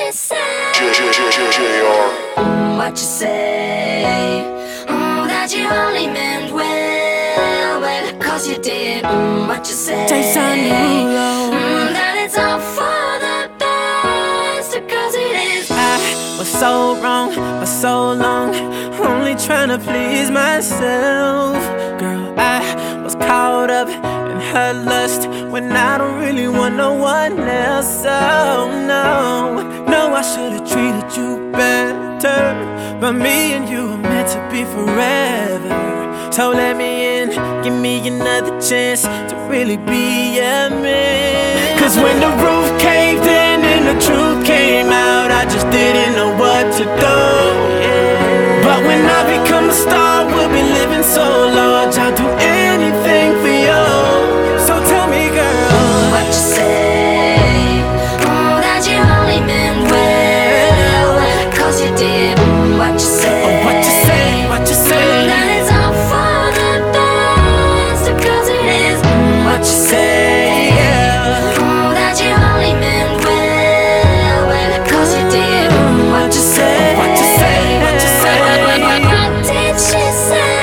she say? JR. What you say? That you only meant well, cause you did. What you say? Jason Derulo. That it's all for the best, cause it is. I was so wrong for so long, only trying to please myself. Girl, I was caught up in her lust when I don't really want no one else. Oh no, I should've treated you better, but me and you were meant to be forever. So let me in, give me another chance to really be a man. Cause when the roof caved in and the truth came out, I just didn't know what to do. But when I become a star, we'll be living so large, I'll do anything for you. So tell me, girl, what you say? That you only meant well, cause you did. What you say? what you say, what you say? That it's all for the best, cause it is. What you say? That you only meant well, cause you did. What you say? What you say, what you say? What did she say?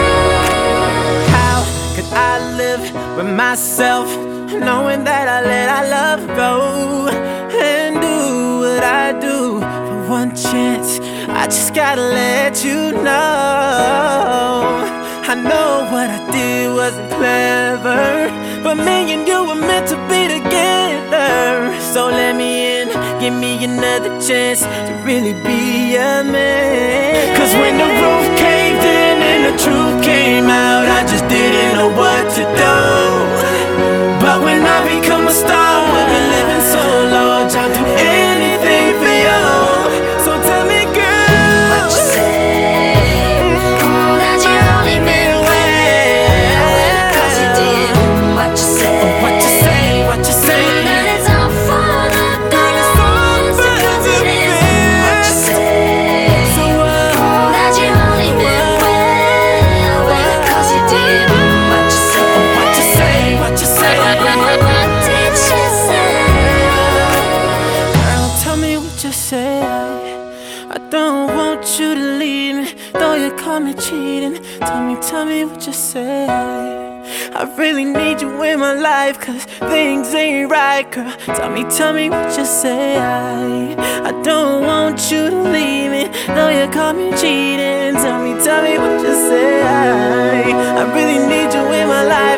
How could I live with myself, knowing that I let our love go and do what I do for one chance? I just gotta let you know, I know what I did wasn't clever, but me and you were meant to be together. So let me in, give me another chance to really be a man. Cause when the roof caved in and the truth came out, I just didn't know what to do. But when I become a star, we'll be living so large, I'll do anything for you. So tell me, girl, What you say? That you only meant well, cause you did. What you say? what you say, what you say? That it's all for the best, cause it is. What you say? That you only meant well, cause you did. What you say? What you say, what you say? What did she say? Girl, tell me what you say. I don't want you to leave me, though you call me cheating. Tell me what you say. I really need you in my life, cause things ain't right, girl. Tell me what you say. I don't want you to leave me, though you call me cheating. Tell me what you say. I really need you in my life.